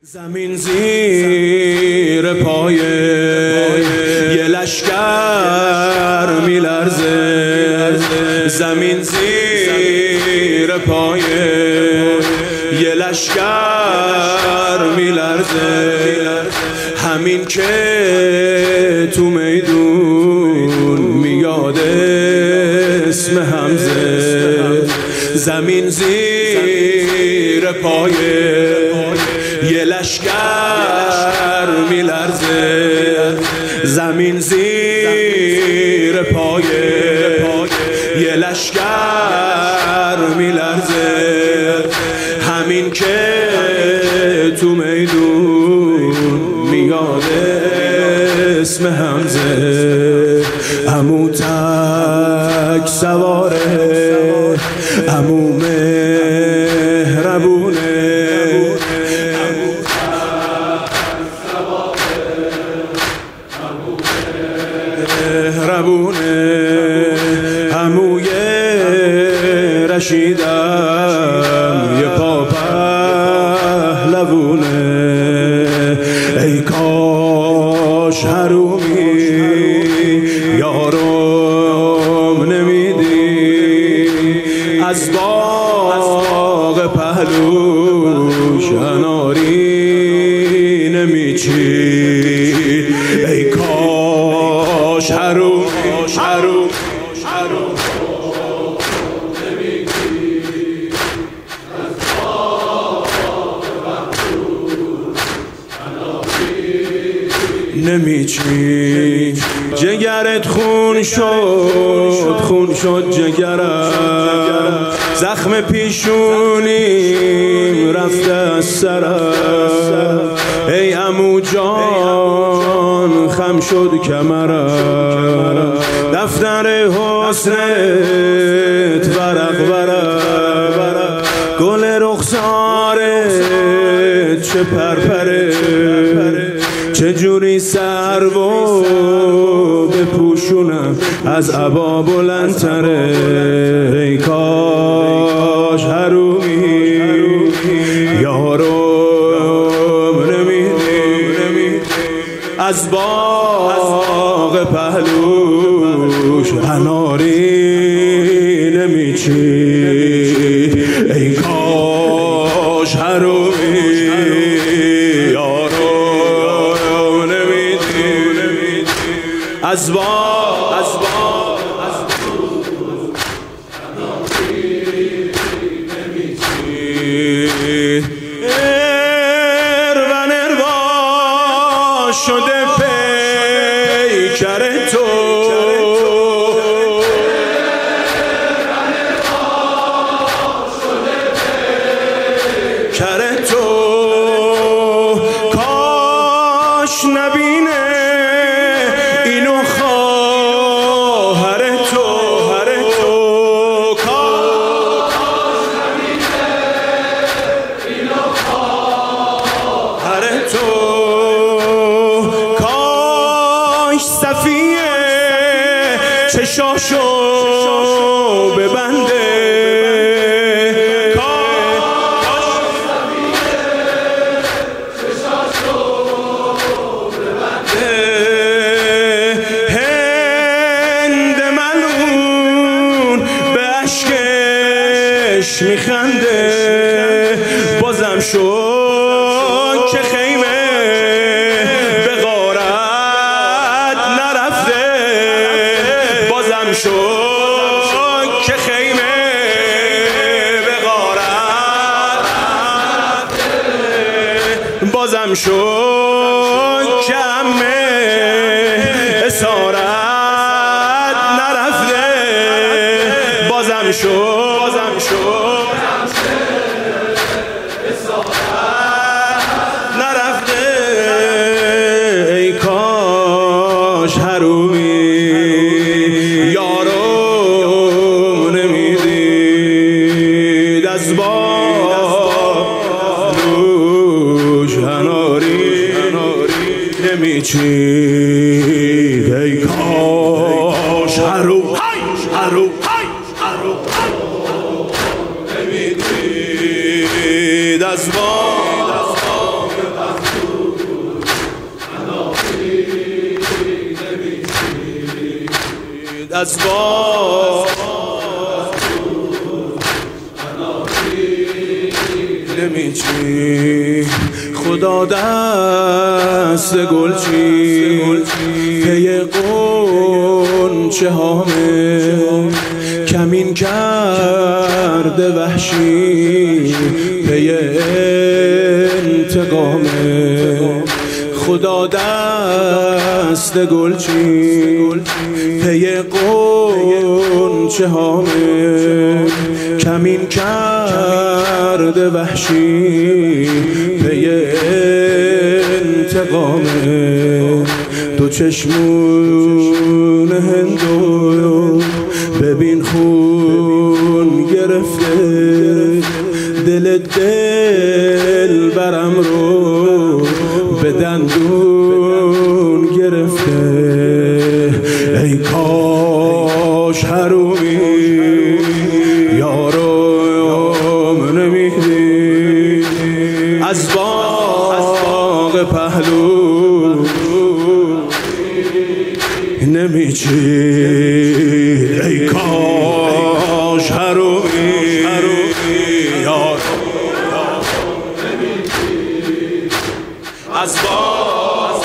زمین زیر پای یه لشکر میلرزه، زمین زیر پای یه لشکر میلرزه، همین که تو میدون میاد اسم حمزه. زمین زیر پای یه لشکر میلرزه، زمین زیر پای یه لشکر میلرزه، همین که تو میدون میاد اسم حمزه. عمو تک سواره، عمو مهربونه، عموی رشیدم یه پا پهلوونه. ای کاش حرومی یارم نمیدی، از باغ پهلوش اناری نمیچید. ای کاش حروم نمیچی. جگرت خون شد جگرم، زخم پیشونیم رفته از سرم. ای عمو جان خم شد کمرم، دفتر حسنت ورق ورق، گل رخسارت چه پرپره، چجوری سرو بپوشونم از عبا بلندتره. ای کاش حرومی یارم نمیدی، از باغ پهلوش اناری نمیچید. ای کاش حرومی از اروا شده پیکر تو، کاش نبینه اینو خواهر تو، کاش نبینه اینو خواهر تو، کاش صفیه چشاشو ببنده، میخنده. بازم شد که خیمه به غارت نرفته، بازم شد که خیمه به غارت نرفته، بازم شد که همه اسارت نرفته، بازم شد نرفته. ای کاش حرومی یارم نمیدید، از بالوش اناری نمیچید. ای کاش حروم نمیدید، از بالوش از با نمیچی خدا دست گلچی پی قنچه هامه کمین کرده وحشی پی انتقامه خدا دست گلچی پی قنچه هامه کمین کرده وحشی پی انتقامه دو چشمون هندو ببین خون گرفته دل برم رو به دندون گرفته ای کاش حرومی یارم نمیدی از باغ پهلو نمیچی ای کاش حرومی یارم از باغ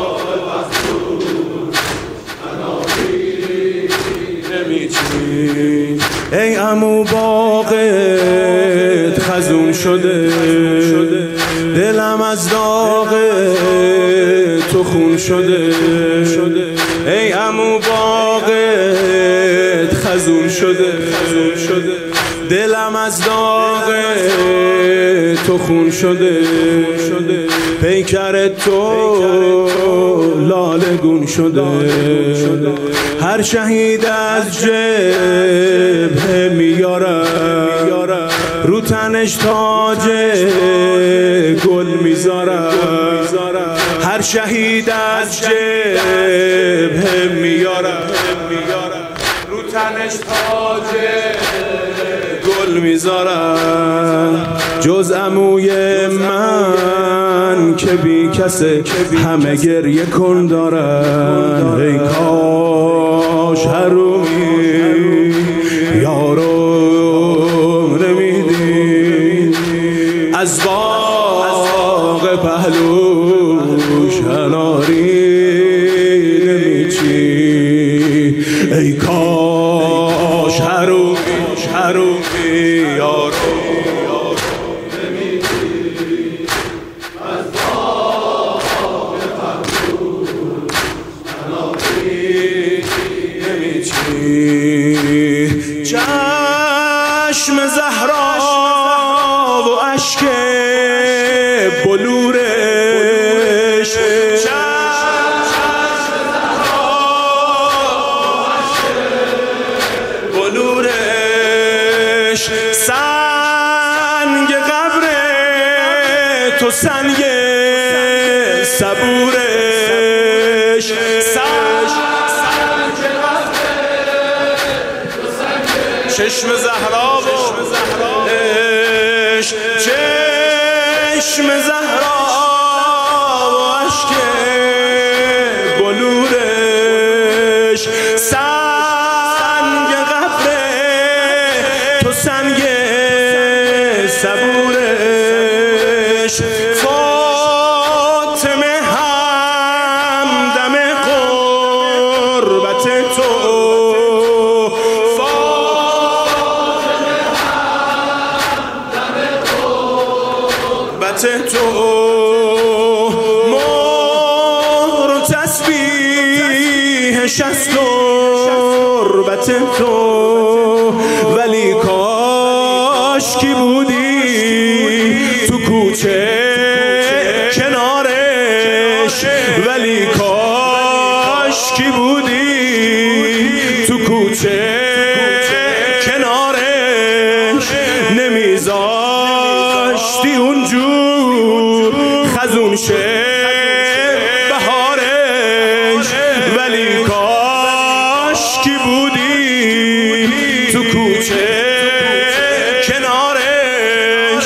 نمیچی ای عمو باغت خزون شده دلم از داغ تو خون شده ای عمو باغت خزون شده دلم از داغ تو خون شده پیکر تو لاله گون شده هر شهید از جبهه میارم رو تنش تاج گل میذارم هر شهید از جبهه میارم رو تنش تاج گل میذارم جز عموی من که بی کسه همه گریه کن دارن ای کاش حرومی یارم نمیدی از باغ پهلوش اناری نمیچی ای کاش حرومی یارم چشم زهرا و اشک بلورش سنگ قبر تو سنگ صبورش چشم زهرا و چشم زهرا و اشک بلورش سنگ قبر تو سنگ صبورش فاطمه همدم قربت تو تو مهر و تسبیحش از قربت تو ولی کاش کی بودی تو کوچه کنارش ولی کاش کی بودی تو کوچه کنارش نمیذاشتی اونجور خزون شه بهارش ولی کاش کی بودی تو کوچه کنارش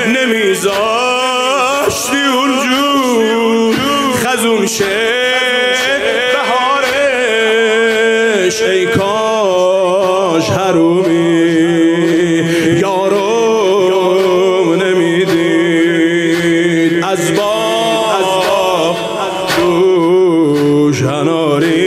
نمیذاشتی اونجور خزون شه بهارش ای کاش قناری